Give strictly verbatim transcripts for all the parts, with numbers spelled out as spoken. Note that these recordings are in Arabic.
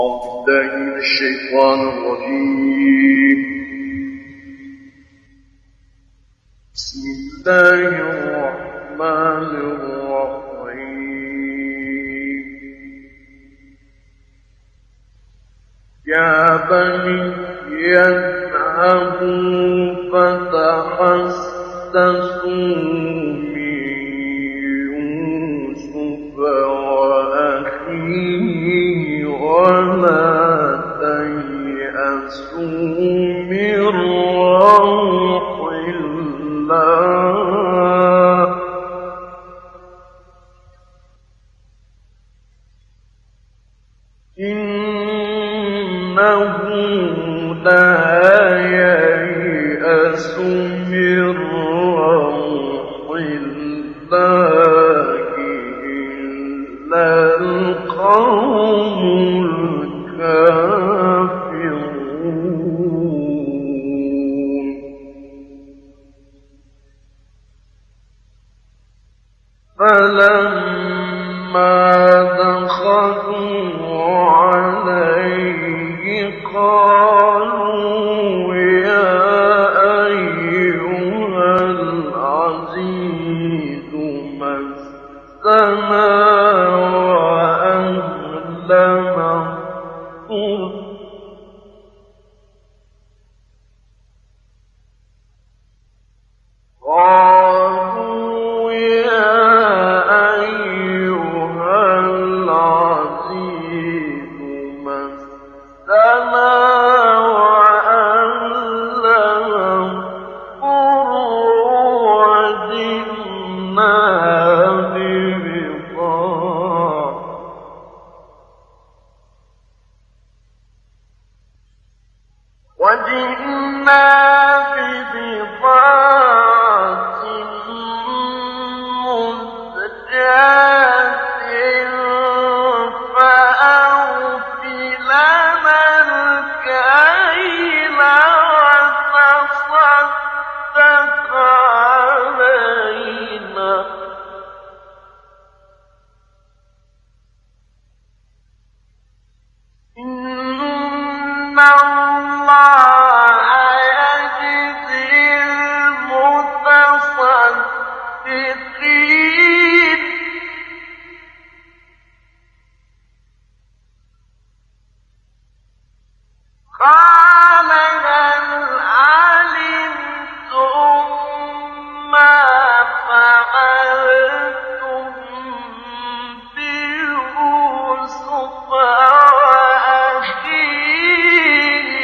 بالله من الشيطان الرجيم. بسم الله الرحمن الرحيم. يا بني اذهبوا فتحسسوا من يوسف وأخيه ولا تيأسوا من روح الله إنه لا ييأس من روح الله إلا القوم الكافرون. فلما دخلوا عليه قالوا يا أيها العزيز مسنا وأهلنا الضر قالوا يا أيها العزيز مسنا وأهلنا الضر وجئنا ببضاعة وجئنا ببضاعة مزجاة فأوف لنا الكيل وتصدق علينا إن الله يجزي المتصدقين. قال هل علمتم ما فعلتم بيوسف وأخيه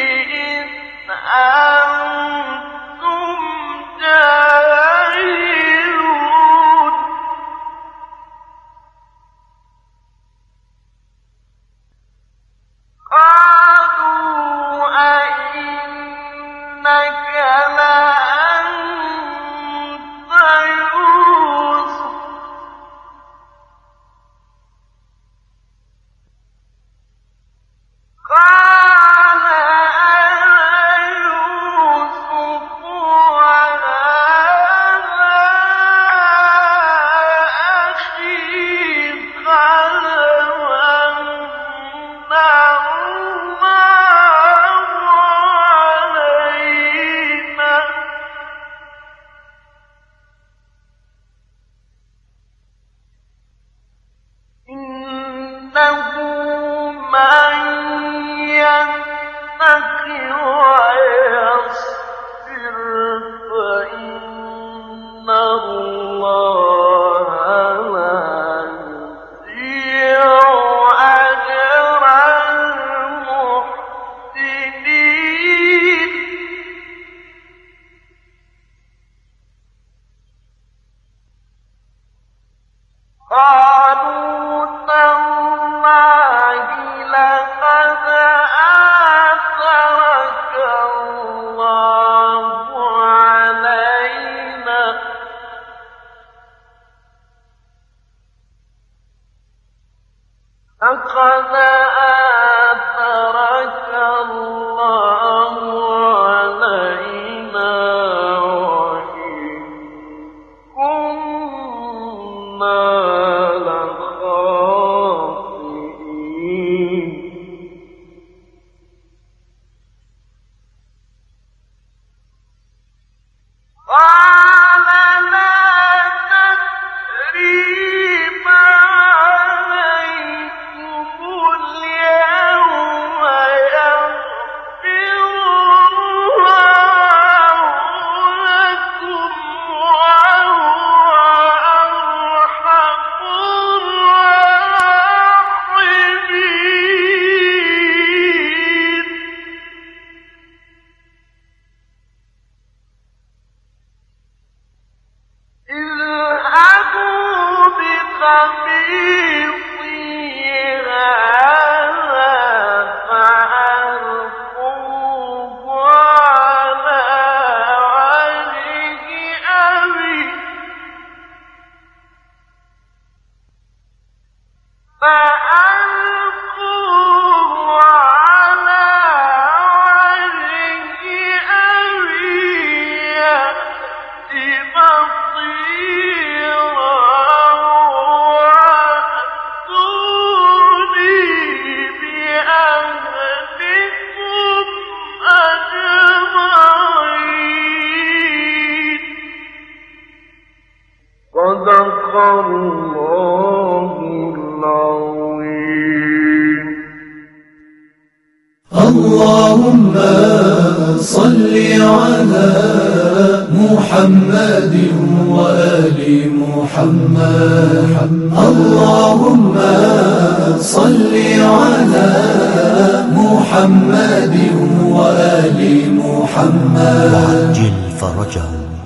الله العظيم. اللهم صل على محمد وآل محمد. اللهم صل على محمد وآل محمد. وعجل فرجهم